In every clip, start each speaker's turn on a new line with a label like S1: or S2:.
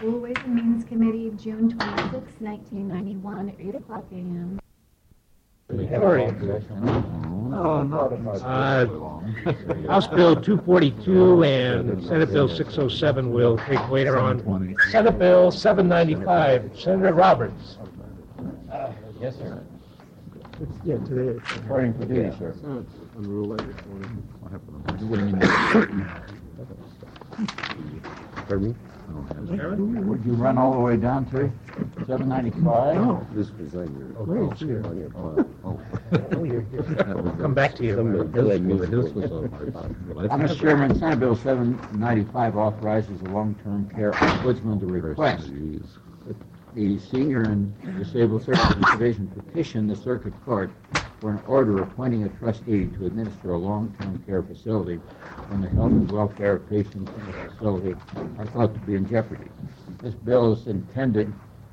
S1: Full Ways and Means Committee, June 26, 1991, at 8 o'clock a.m.
S2: House Bill 242 and Senate Bill 607 will take later on. Senate Bill 795, Senator Roberts.
S3: Yes, sir.
S4: Yeah, today.
S3: According to duty, sir.
S4: Unrelated.
S5: Pardon me?
S3: Would you run all the way down to 795?
S4: No.
S5: This was on your,
S4: Wait, here.
S5: on your file. Oh.
S2: We'll come back to you.
S5: This was on my file.
S3: Mr. Chairman, Senate Bill 795 authorizes the long-term care ombudsman to request the Senior and Disabled Services Division petition the Circuit Court for an order appointing a trustee to administer a long-term care facility when the health and welfare of patients in the facility are thought to be in jeopardy. This bill is intended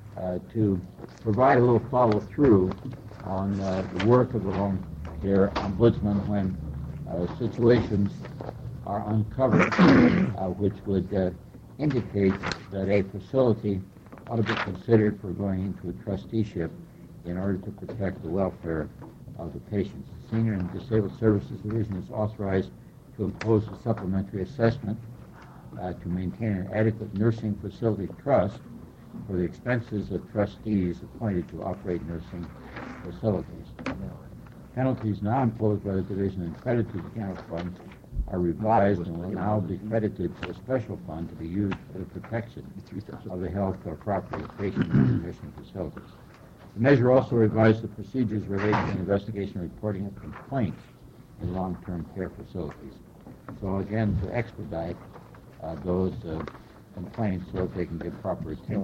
S3: to provide a little follow-through on the work of the long care ombudsman when situations are uncovered which would indicate that a facility ought to be considered for going into a trusteeship in order to protect the welfare of the patients. The Senior and Disabled Services Division is authorized to impose a supplementary assessment to maintain an adequate nursing facility trust for the expenses of trustees appointed to operate nursing facilities. Penalties now imposed by the division and credited to the general fund are revised and will now be credited to a special fund to be used for the protection of the health or property of patients in nursing facilities. The measure also revised the procedures related to investigation and reporting of complaints in long-term care facilities. So again, to expedite those complaints so that they can get proper attention.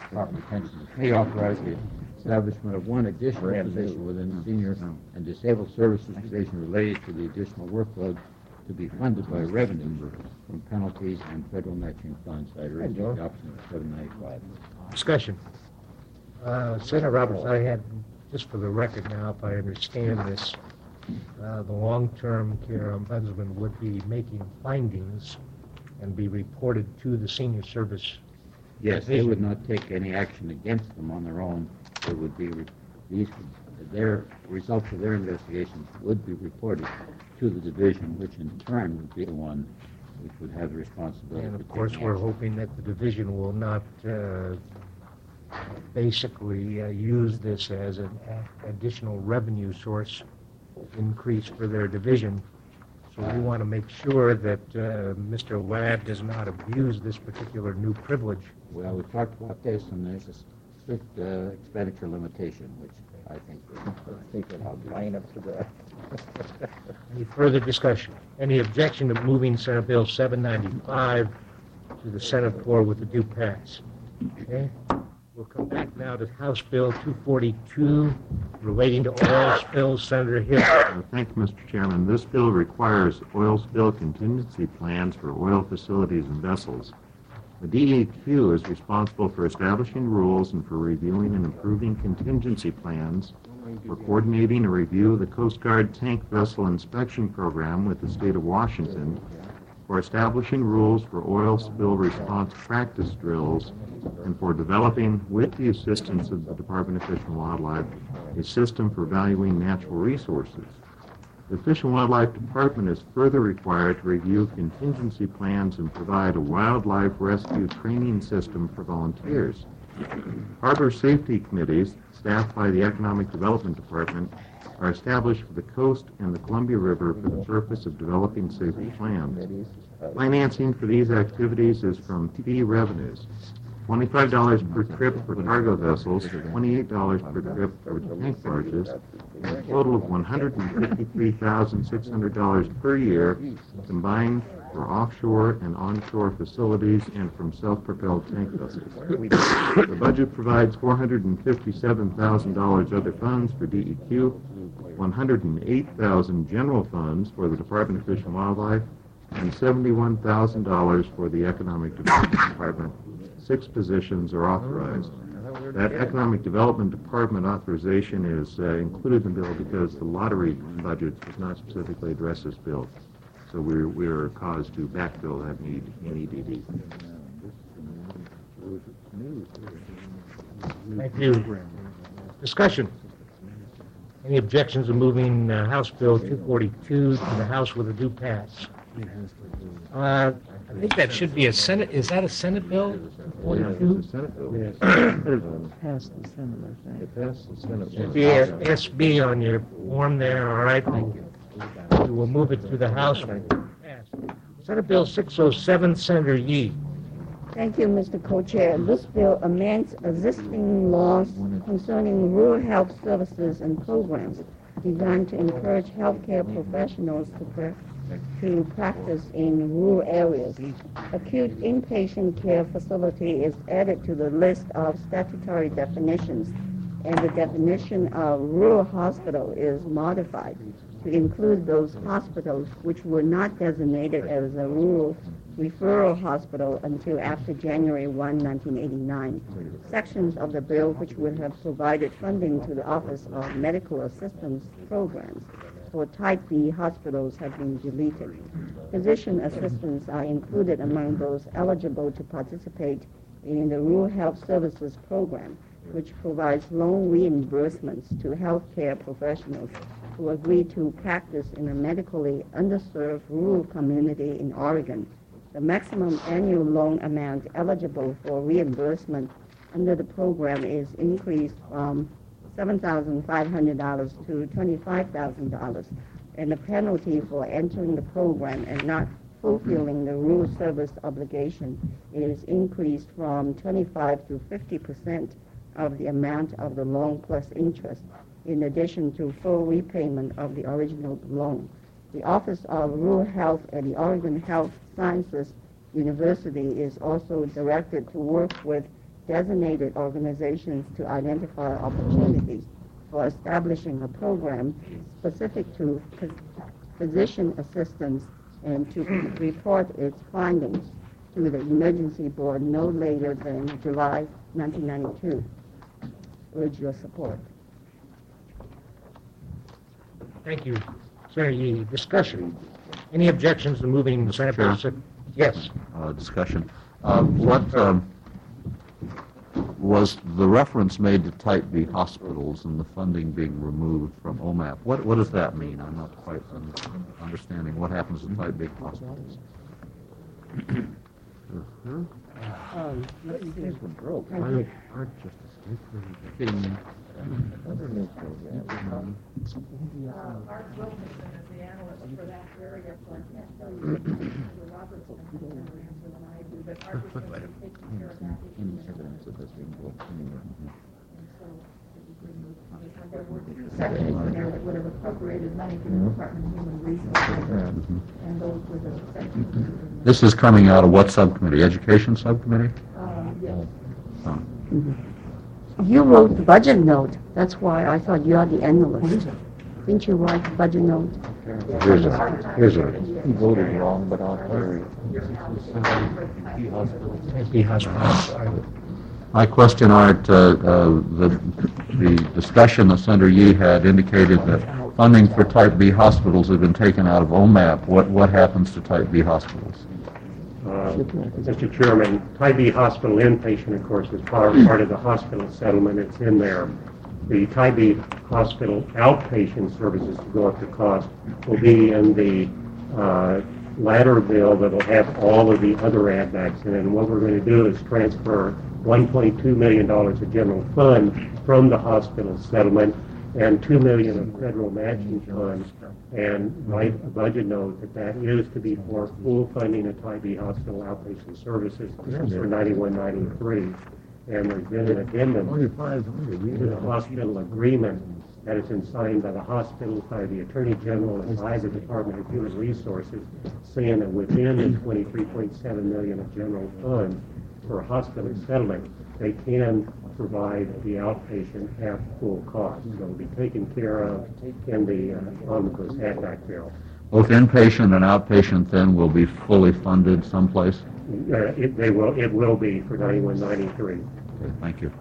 S3: The committee authorized the establishment of one additional position within the Senior and Disabled Services Division related to the additional workload to be funded by revenue from penalties and federal matching funds. I urge the adoption of 795.
S2: Discussion. Senator Roberts, I had, just for the record now, if I understand this, the long-term care ombudsman would be making findings and be reported to the senior service.
S3: Yes, they would not take any action against them on their own. It would be their results of their investigations would be reported to the division, which in turn would be the one which would have the responsibility.
S2: And of course, we're hoping that the division will not basically use this as an additional revenue source increase for their division. So we want to make sure that Mr. Ladd does not abuse this particular new privilege.
S3: Well, we talked about this, and there's a strict expenditure limitation, which I think I'll line up to that.
S2: Any further discussion? Any objection to moving Senate Bill 795 to the Senate floor with the due pass? Okay. We'll come back now to House Bill 242 relating to oil spills. Senator Hill.
S6: Thank you, Mr. Chairman. This bill requires oil spill contingency plans for oil facilities and vessels. The DEQ is responsible for establishing rules and for reviewing and improving contingency plans, for coordinating a review of the Coast Guard tank vessel inspection program with the state of Washington, for establishing rules for oil spill response practice drills, and for developing, with the assistance of the Department of Fish and Wildlife, a system for valuing natural resources. The Fish and Wildlife Department is further required to review contingency plans and provide a wildlife rescue training system for volunteers. Harbor safety committees, staffed by the Economic Development Department, are established for the coast and the Columbia River for the purpose of developing safety plans. Financing for these activities is from fee revenues. $25 per trip for cargo vessels, $28 per trip for tank barges, and a total of $153,600 per year combined for offshore and onshore facilities and from self-propelled tank vessels. The budget provides $457,000 other funds for DEQ, $108,000 general funds for the Department of Fish and Wildlife, and $71,000 for the Economic Development Department. 6 positions are authorized. That Economic Development Department authorization is included in the bill because the lottery budget does not specifically address this bill. So we're caused to backfill that need in EDD.
S2: Thank you. Discussion. Any objections to moving House Bill 242 to the House with a due pass? I think that should be a Senate, is that a Senate bill? 42?
S4: Yes.
S7: Passed the Senate, I think.
S4: It passed the Senate.
S2: Should be a SB on your form there, all right? Thank you. We will move it to the House. Senate Bill 607, Senator Yee.
S7: Thank you, Mr. Co-Chair. This bill amends existing laws concerning rural health services and programs designed to encourage healthcare professionals to practice in rural areas. Acute inpatient care facility is added to the list of statutory definitions, and the definition of rural hospital is modified to include those hospitals which were not designated as a rural referral hospital until after January 1, 1989. Sections of the bill which would have provided funding to the Office of Medical Assistance Programs for Type B hospitals have been deleted. Physician assistants are included among those eligible to participate in the Rural Health Services Program, which provides loan reimbursements to healthcare professionals who agree to practice in a medically underserved rural community in Oregon. The maximum annual loan amount eligible for reimbursement under the program is increased from $7,500 to $25,000, and the penalty for entering the program and not fulfilling the rural service obligation is increased from 25 to 50% of the amount of the loan plus interest, in addition to full repayment of the original loan. The Office of Rural Health at the Oregon Health Sciences University is also directed to work with designated organizations to identify opportunities for establishing a program specific to physician assistance and to report its findings to the Emergency Board no later than July 1992. Urge your support.
S2: Thank you, Senator Yee. Discussion. Any objections to moving the Senate Bill 6? Yes.
S5: Discussion. What was the reference made to Type B hospitals and the funding being removed from OMAP? What does that mean? I'm not quite understanding what happens to Type B hospitals.
S4: These were broke. Aren't just
S8: Art Wilkinson is the analyst for that area, so I can't tell you whether Robertson has a better answer than I do, but Art was going to be taking care of that issue. And so it was removed. There were two sections in there that would have appropriated money from the Department of Human Resources, and those were the sections.
S5: This is coming out of what subcommittee? Education subcommittee?
S8: Yes.
S7: You wrote the budget note. That's why I thought you are the analyst. Didn't you write the budget note?
S5: Here's a.
S4: He voted wrong, but I'll carry.
S2: Type B hospitals.
S5: My question, Art, the discussion that Senator Yee had indicated that funding for Type B hospitals had been taken out of OMAP. What happens to Type B hospitals?
S9: Mr. Chairman, Type B hospital inpatient, of course, is part of the hospital settlement. It's in there. The Type B hospital outpatient services to go up to cost will be in the latter bill that will have all of the other add-backs in it. And what we're going to do is transfer $1.2 million of general fund from the hospital settlement and $2 million of federal matching funds, and write a budget note that is to be for full funding of Type B hospital outpatient services for 91-93. And there's been an addendum to the hospital agreement that has been signed by the hospitals, by the Attorney General, and by the Department of Human Resources, saying that within the $23.7 million of general funds for hospital settlement, they can provide the outpatient at full cost. So it'll be taken care of in the omnibus add-back bill.
S5: Both inpatient and outpatient then will be fully funded someplace?
S9: It will be for 91-93.
S5: Okay, thank you.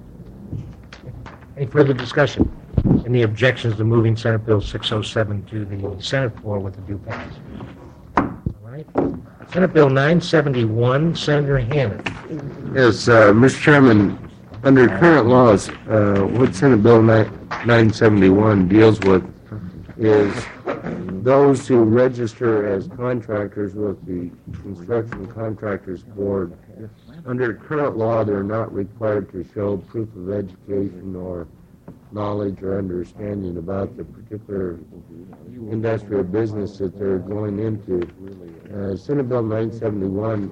S2: Any further discussion? Any objections to moving Senate Bill 607 to the Senate floor with a due pass? All right. Senate Bill 971, Senator Hannan.
S10: Yes, Mr. Chairman, under current laws, what Senate Bill 971 deals with is those who register as contractors with the Construction Contractors Board. Under current law, they're not required to show proof of education or knowledge or understanding about the particular industrial business that they're going into. Senate Bill 971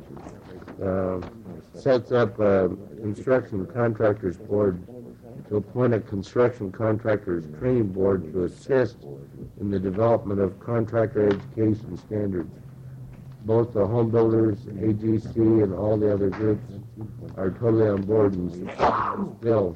S10: sets up a Construction Contractors Board to appoint a Construction Contractors Training Board to assist in the development of contractor education standards. Both the home builders, AGC, and all the other groups are totally on board in this bill.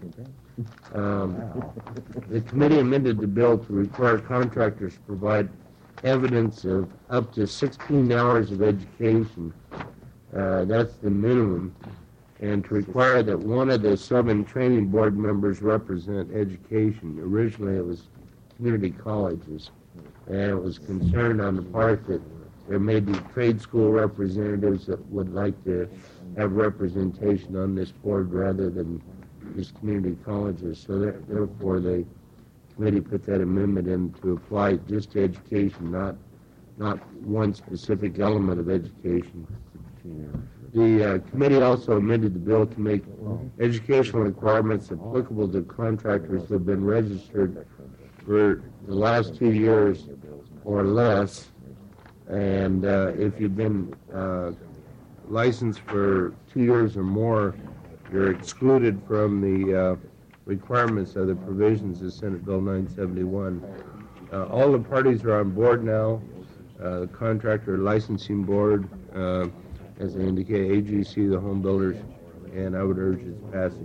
S10: The committee amended the bill to require contractors to provide evidence of up to 16 hours of education. That's the minimum. And to require that one of the 7 training board members represent education. Originally, it was community colleges. And it was concerned on the part that there may be trade school representatives that would like to have representation on this board rather than just community colleges. So therefore, the committee put that amendment in to apply just to education, not one specific element of education. The committee also amended the bill to make educational requirements applicable to contractors who have been registered for the last 2 years or less. And if you've been licensed for 2 years or more, you're excluded from the requirements of the provisions of Senate Bill 971. All the parties are on board now. The Contractor Licensing Board, as I indicated, AGC, the home builders, and I would urge its passage.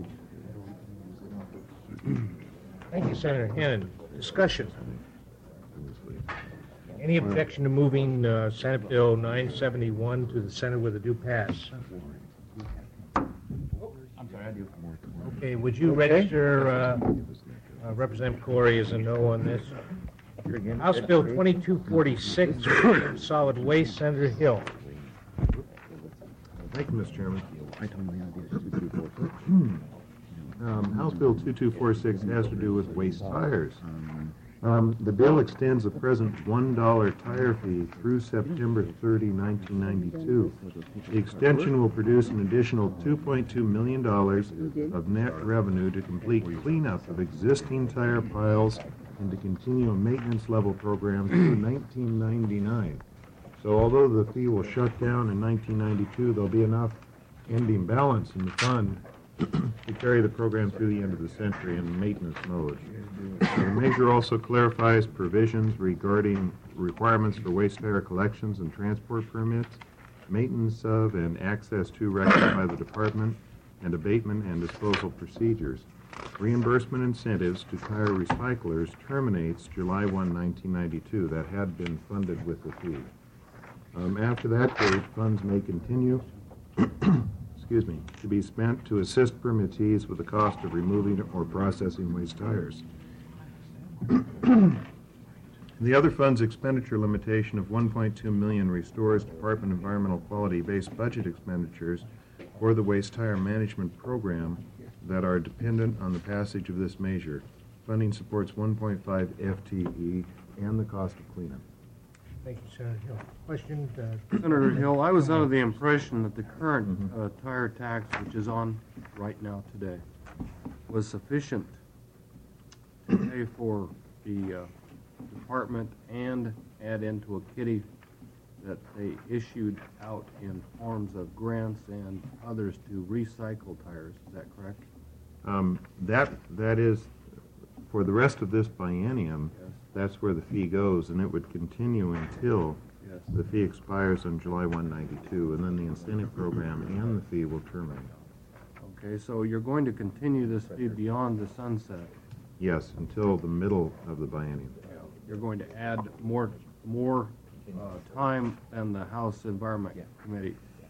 S2: Thank you, Senator Hannan. Discussion. Any objection to moving Senate Bill 971 to the Senate with a due pass? Okay, would you register Representative Corey as a no on this? House Bill 2246, Solid Waste, Senator Hill.
S6: Thank you, Mr. Chairman. House Bill 2246 has to do with waste tires. The bill extends the present $1 tire fee through September 30, 1992. The extension will produce an additional $2.2 million of net revenue to complete cleanup of existing tire piles and to continue a maintenance level program through 1999. So although the fee will shut down in 1992, there'll be enough ending balance in the fund to carry the program through the end of the century in maintenance mode. The measure also clarifies provisions regarding requirements for waste tire collections and transport permits, maintenance of and access to records by the department, and abatement and disposal procedures. Reimbursement incentives to tire recyclers terminates July 1, 1992. That had been funded with the fee. After that date, funds may continue to be spent to assist permittees with the cost of removing or processing waste tires. The other fund's expenditure limitation of $1.2 million restores Department of Environmental Quality-based budget expenditures for the waste tire management program that are dependent on the passage of this measure. Funding supports 1.5 FTE and the cost of cleanup.
S2: Thank you, Senator Hill. Question?
S11: Senator Hill, I was under the impression that the current tire tax, which is on right now today, was sufficient to pay for the department and add into a kitty that they issued out in forms of grants and others to recycle tires. Is that correct?
S6: That is, for the rest of this biennium, yes. That's where the fee goes, and it would continue until yes. The fee expires on July 1, 92, and then the incentive program and the fee will terminate.
S11: Okay, so you're going to continue this fee beyond the sunset?
S6: Yes, until the middle of the biennium.
S11: You're going to add more time than the House Environment Committee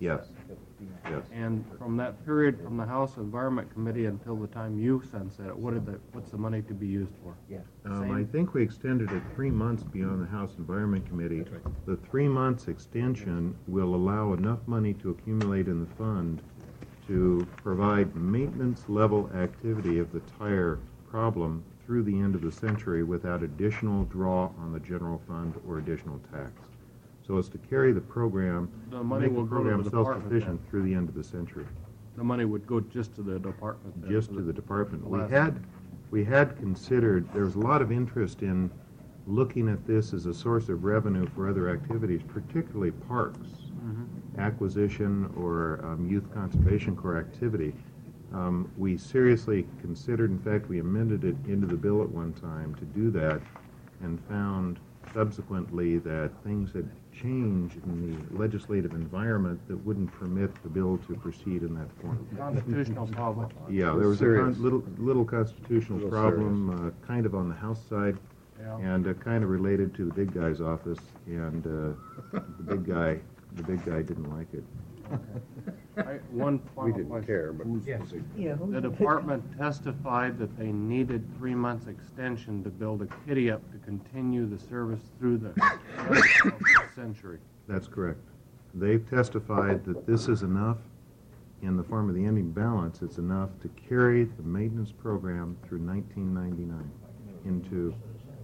S6: Yes. Yes.
S11: And from that period, from the House Environment Committee until the time you sunset it, what's the money to be used for?
S6: I think we extended it 3 months beyond the House Environment Committee. The 3 months extension will allow enough money to accumulate in the fund to provide maintenance level activity of the tire problem through the end of the century without additional draw on the general fund or additional tax. So as to carry the program,
S11: The money
S6: make the
S11: will go to
S6: program
S11: the department
S6: self-sufficient through the end of the century.
S11: The money would go just to the department. then,
S6: Just
S11: for
S6: to the department.
S11: last-
S6: We had considered, there was a lot of interest in looking at this as a source of revenue for other activities, particularly parks, acquisition or youth conservation corps activity. We seriously considered, in fact, we amended it into the bill at one time to do that, and found subsequently that things had changed in the legislative environment that wouldn't permit the bill to proceed in that form.
S11: Constitutional problem.
S6: Yeah, there was a
S10: Serious.
S6: little constitutional
S10: Real
S6: problem, kind of on the House side,
S11: Yeah.
S6: and kind of related to the big guy's office, and the big guy didn't like it.
S11: One
S10: We
S11: final
S10: didn't
S11: question.
S10: care, but.
S2: Yes.
S11: The department testified that they needed 3 months extension to build a kitty up to continue the service through the rest of the century.
S6: That's correct. They've testified that this is enough, in the form of the ending balance, it's enough to carry the maintenance program through 1999 into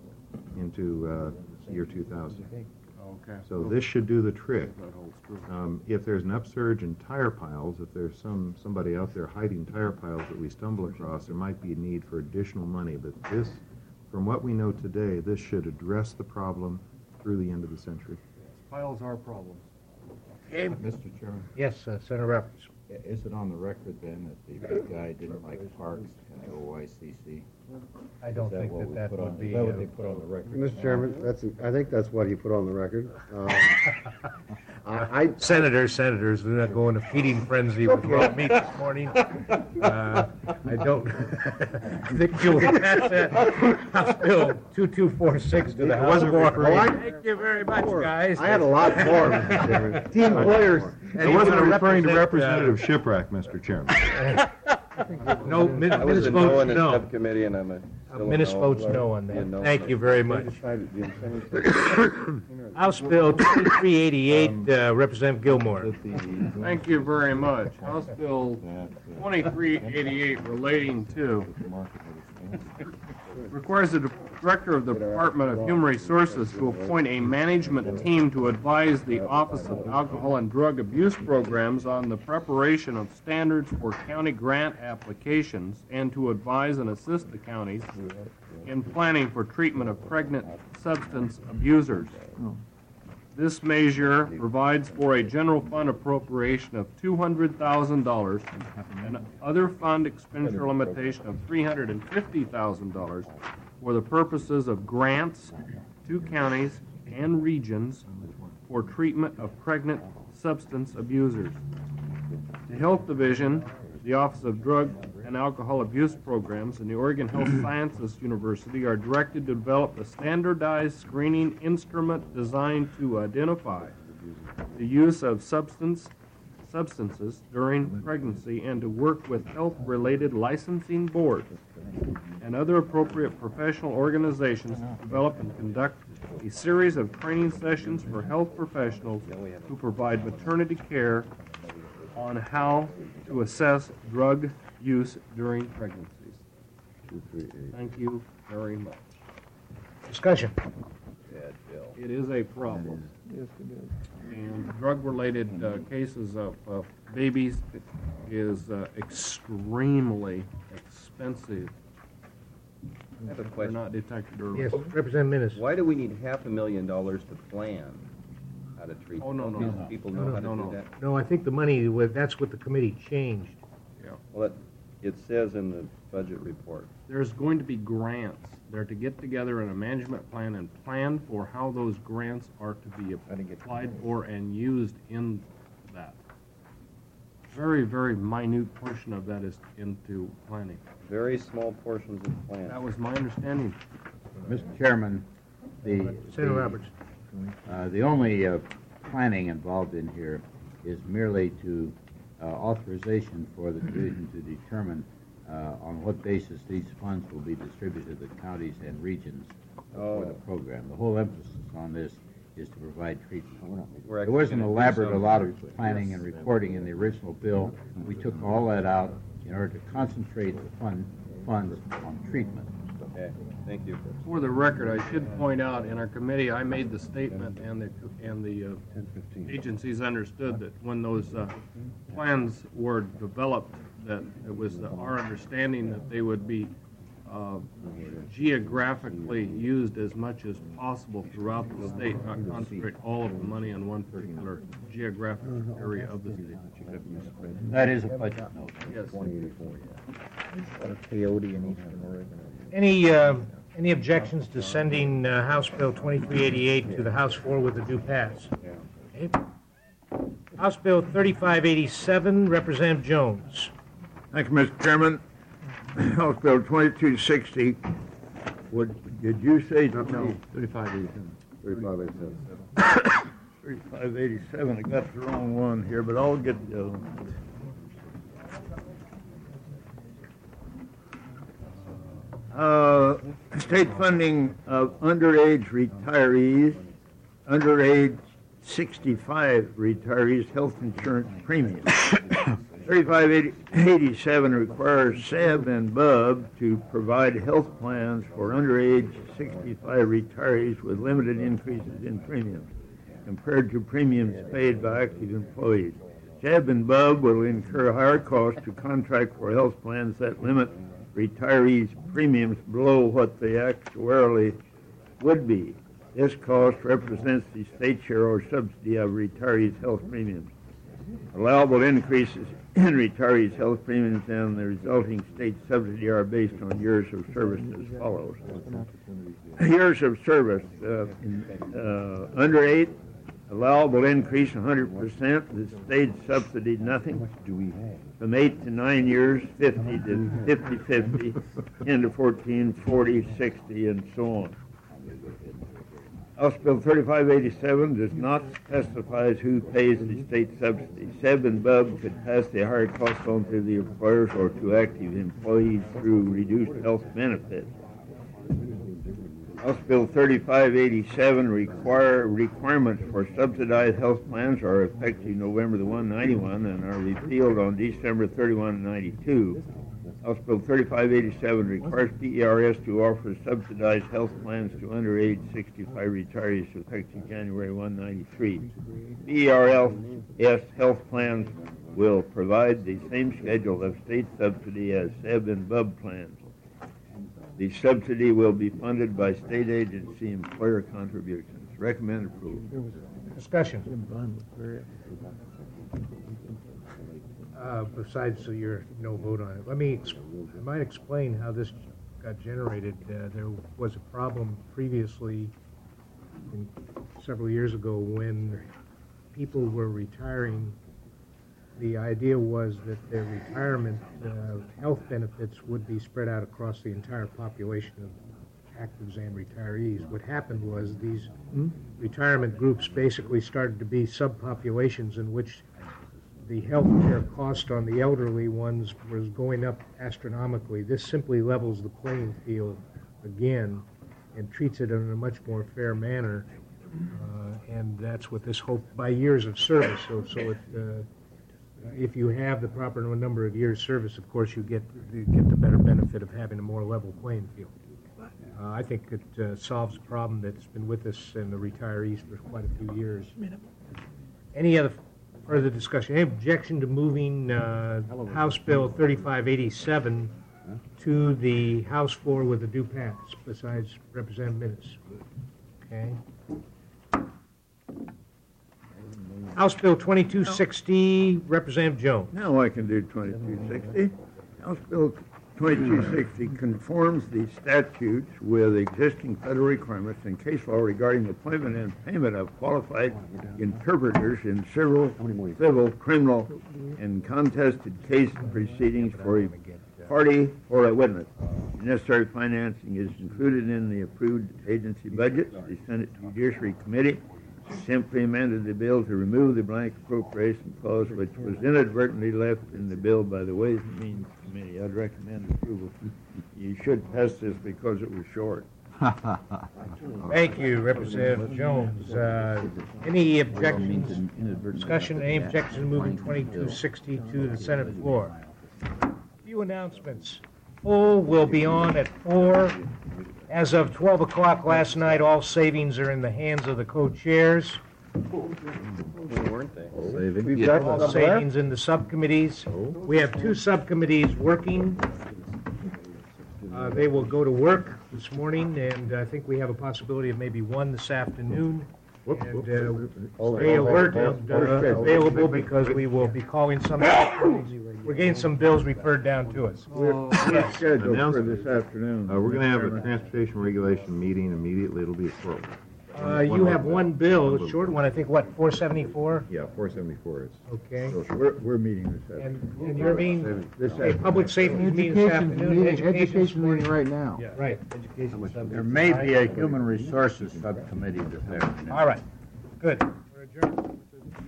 S6: year 2000.
S11: Okay.
S6: So this should do the trick.
S11: That holds true.
S6: If there's an upsurge in tire piles, if there's somebody out there hiding tire piles that we stumble across, there might be a need for additional money. But this, from what we know today, this should address the problem through the end of the century.
S11: Piles are problems.
S3: Mr. Chairman,
S2: Yes, Senator Roberts.
S3: is it on the record then that the big guy didn't like parks and OYCC?
S2: I don't think that would be.
S3: Is that what they put on the record?
S10: Mr. Chairman, I think that's what he put on the record.
S2: Senators, we're not going to feeding frenzy with Rob Meek this morning. I don't, I think you'll pass that House Bill 2246 to the House floor. Thank you very much, guys.
S10: I had a lot more, Mr. Chairman. Team players.
S6: I wasn't referring to Representative Shipwreck, Mr. Chairman.
S2: No,
S4: I was
S2: minutes
S4: a no
S2: votes
S4: in the
S2: no.
S4: subcommittee, and I'm a. still a
S2: Minutes
S4: no.
S2: votes no on
S4: Be a
S2: that.
S4: no.
S2: Thank you very
S4: They
S2: much.
S4: decided the incentive-
S2: House Bill 2388, Representative Gilmore.
S11: Thank you very much. House Bill 2388 relating to requires the Director of the Department of Human Resources to appoint a management team to advise the Office of Alcohol and Drug Abuse Programs on the preparation of standards for county grant applications and to advise and assist the counties in planning for treatment of pregnant substance abusers. This measure provides for a general fund appropriation of $200,000 and other fund expenditure limitation of $350,000 for the purposes of grants to counties and regions for treatment of pregnant substance abusers. The Health Division, the Office of Drug and Alcohol Abuse Programs, and the Oregon Health Sciences University are directed to develop a standardized screening instrument designed to identify the use of substances during pregnancy and to work with health-related licensing boards and other appropriate professional organizations to develop and conduct a series of training sessions for health professionals who provide maternity care on how to assess drug use during pregnancies. Thank you very much.
S2: Discussion.
S11: It is a problem. And drug-related cases of babies is extremely expensive.
S4: I have a
S11: They're
S4: question.
S11: not detected early.
S2: Yes, Representative Minnis.
S4: Why do we need $500,000 to plan how to treat?
S11: Oh, no.
S4: People know how to
S11: No.
S4: do that?
S2: No, I think the money, that's what the committee changed.
S4: Well, it says in the budget report.
S11: There's going to be grants. They're to get together in a management plan and plan for how those grants are to be applied for and used in that. Very, very minute portion of that is into planning.
S4: Very small portions of the plan.
S11: That was my understanding.
S3: Mr. Chairman,
S2: Senator Roberts.
S3: the only planning involved in here is merely to authorization for the division to determine on what basis these funds will be distributed to the counties and regions for the program. The whole emphasis on this is to provide treatment. There was an elaborate a lot of planning and reporting in the original bill. We took all that out in order to concentrate the funds on treatment.
S4: Okay, thank you.
S11: For the record, I should point out, in our committee, I made the statement, and the agencies understood that when those plans were developed, that it was our understanding that they would be geographically used as much as possible throughout the state, not concentrate all of the money on one particular geographic area of the state.
S3: That is a budget note.
S11: Yes.
S2: Any objections to sending House Bill 2388 to the House floor with a due pass? Okay. House Bill 3587, Representative Jones.
S12: Thank you, Mr. Chairman. House Bill 2260, did you say? No,
S11: 3587.
S12: 3587, I got the wrong one here, but I'll get the other one. State funding of underage retirees, underage 65 retirees health insurance premiums. 3587 requires SEB and BUB to provide health plans for underage 65 retirees with limited increases in premiums compared to premiums paid by active employees. SEB and BUB will incur higher costs to contract for health plans that limit retirees' premiums below what they actuarially would be. This cost represents the state share or subsidy of retirees' health premiums. Allowable increases in retirees' health premiums and the resulting state subsidy are based on years of service as follows. Years of service, under 8, allowable increase 100%, the state subsidy nothing. From 8 to 9 years, 50 to 50, 10 to 14, 40, 60, and so on. House Bill 3587 does not specify who pays the state subsidy. SEB and BUB could pass the higher cost on to the employers or to active employees through reduced health benefits. House Bill 3587 requirements for subsidized health plans are effective November 1, 91 and are repealed on December 31, 92. House Bill 3587 requires PERS to offer subsidized health plans to underage 65 retirees effective January 1, 93. PERS health plans will provide the same schedule of state subsidy as SEB and BUB plans. The subsidy will be funded by state agency employer contributions. Recommend approval.
S2: Discussion. Besides your no vote on it, I might explain how this got generated. There was a problem previously, several years ago, when people were retiring. The idea was that their retirement health benefits would be spread out across the entire population of actives and retirees. What happened was these retirement groups basically started to be subpopulations in which the health care cost on the elderly ones was going up astronomically. This simply levels the playing field again and treats it in a much more fair manner, and that's what this hope by years of service. So if you have the proper number of years service, of course you get the better benefit of having a more level playing field. I think it solves a problem that's been with us and the retirees for quite a few years. Any other further discussion? Any objection to moving House Bill 3587 to the House floor with a due pass, besides Representative Minnis? Okay. House Bill 2260, Representative Jones.
S12: Now I can do 2260. House Bill 2260 conforms the statutes with existing federal requirements and case law regarding the appointment and payment of qualified interpreters in civil, criminal, and contested case proceedings for a party or a witness. Necessary financing is included in the approved agency budget. The Senate Judiciary Committee simply amended the bill to remove the blank appropriation clause which was inadvertently left in the bill by the Ways and Means Committee. I'd recommend approval. You should pass this because it was short.
S2: Thank you, Representative Jones. Any objections, discussion, any objections to moving 2260 to the Senate floor? Few announcements. Poll will be on at 4. As of 12 o'clock last night, all savings are in the hands of the co-chairs.
S4: Weren't they?
S2: All savings in the subcommittees. We have 2 subcommittees working. They will go to work this morning, and I think we have a possibility of maybe 1 this afternoon. And stay alert and available because we will be calling some. We're getting some bills referred down to us.
S12: We're scheduled for this afternoon.
S6: We're going to have a transportation regulation meeting immediately. It'll be a 12.
S2: You have 1 bill, a short one, I think, what, 474?
S6: Yeah, 474 is.
S2: Okay.
S12: We're meeting this afternoon.
S2: And you're meeting, okay, public safety meeting this afternoon.
S3: Education meeting right now.
S2: Yeah, right.
S12: There may be a human resources subcommittee this afternoon.
S2: All right, good. We're adjourned.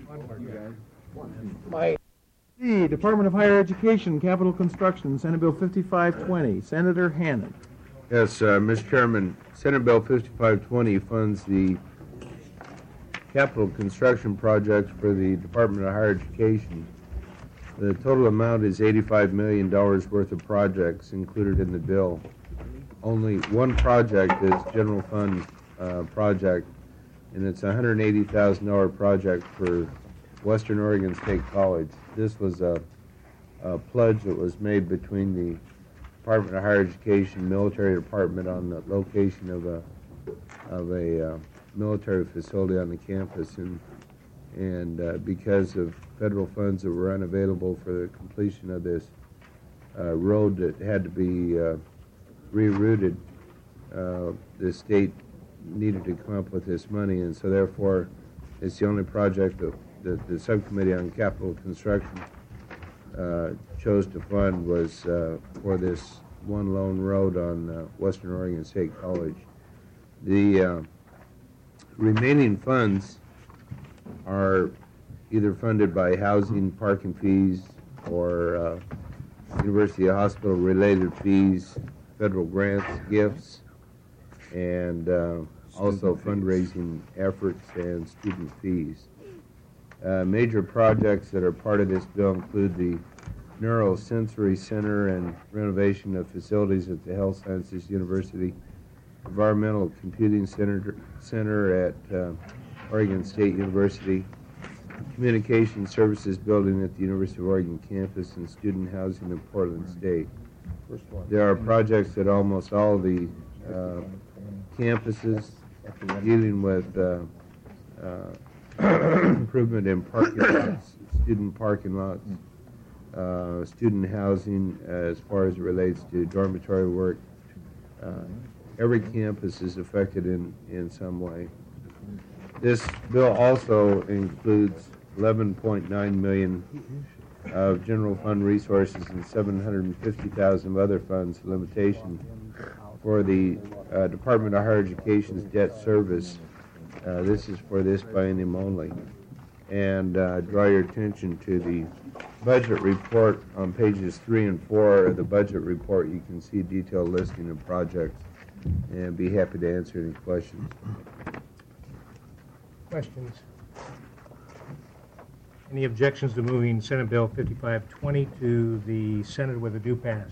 S13: C, Department of Higher Education, Capital Construction, Senate Bill 5520. Senator Hannan.
S10: Yes, Mr. Chairman, Senate Bill 5520 funds the capital construction projects for the Department of Higher Education. The total amount is $85 million worth of projects included in the bill. Only one project is general fund project, and it's a $180,000 project for Western Oregon State College. This was a pledge that was made between the Department of Higher Education, Military Department on the location of a military facility on the campus, and because of federal funds that were unavailable for the completion of this road that had to be rerouted, the state needed to come up with this money, and so therefore it's the only project that the subcommittee on capital construction chose to fund was for this one lone road on Western Oregon State College. The remaining funds are either funded by housing, parking fees, or University Hospital related fees, federal grants, gifts, and also fundraising efforts and student fees. Major projects that are part of this bill include the Neurosensory Center and renovation of facilities at the Health Sciences University, Environmental Computing Center at Oregon State University, Communication Services Building at the University of Oregon campus, and student housing in Portland State. There are projects at almost all the campuses dealing with improvement in parking lots, student parking lots, student housing as far as it relates to dormitory work. Every campus is affected in some way. This bill also includes $11.9 million of general fund resources and $750,000 of other funds limitation for the Department of Higher Education's debt service. This is for this biennium only. And draw your attention to the budget report on pages 3 and 4 of the budget report. You can see detailed listing of projects, and be happy to answer any questions.
S2: Questions? Any objections to moving Senate Bill 5520 to the Senate with a due pass?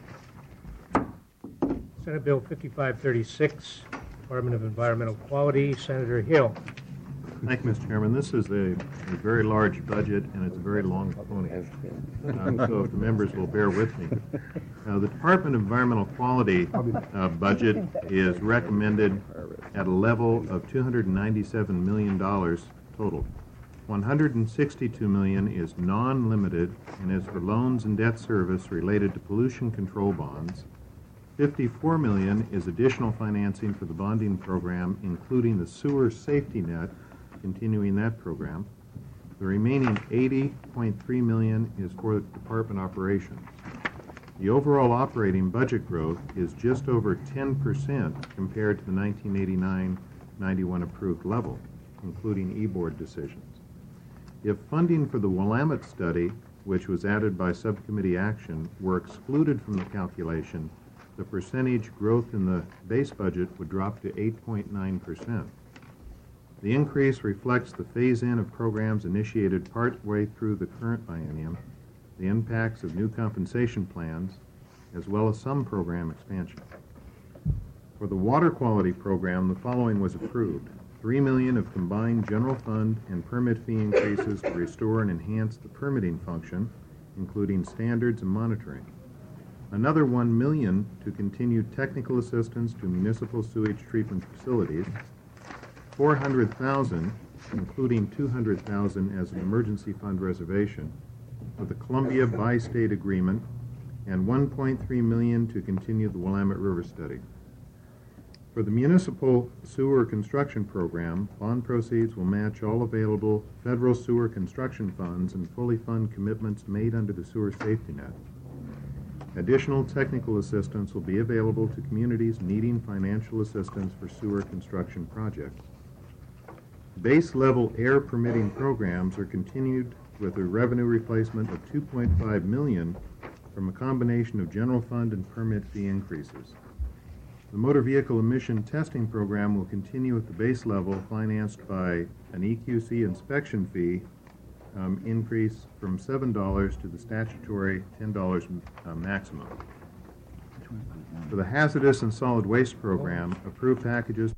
S2: Senate Bill 5536, Department of Environmental Quality, Senator Hill.
S6: Thank you, Mr. Chairman. This is a very large budget, and it's a very long pony. So if the members will bear with me. The Department of Environmental Quality budget is recommended at a level of $297 million total. $162 million is non-limited and is for loans and debt service related to pollution control bonds. $54 million is additional financing for the bonding program, including the sewer safety net, continuing that program. The remaining $80.3 million is for department operations. The overall operating budget growth is just over 10% compared to the 1989-91 approved level. including e-board decisions. If funding for the Willamette study, which was added by subcommittee action, were excluded from the calculation, the percentage growth in the base budget would drop to 8.9%. The increase reflects the phase-in of programs initiated partway through the current biennium, the impacts of new compensation plans, as well as some program expansion. For the water quality program, the following was approved. $3 million of combined general fund and permit fee increases to restore and enhance the permitting function, including standards and monitoring. Another $1 million to continue technical assistance to municipal sewage treatment facilities. $400,000, including $200,000 as an emergency fund reservation, for the Columbia Bi-State Agreement, and $1.3 million to continue the Willamette River study. For the municipal sewer construction program, bond proceeds will match all available federal sewer construction funds and fully fund commitments made under the sewer safety net. Additional technical assistance will be available to communities needing financial assistance for sewer construction projects. Base level air permitting programs are continued with a revenue replacement of $2.5 million from a combination of general fund and permit fee increases. The motor vehicle emission testing program will continue at the base level, financed by an EQC inspection fee increase from $7 to the statutory $10 maximum. For the hazardous and solid waste program, approved packages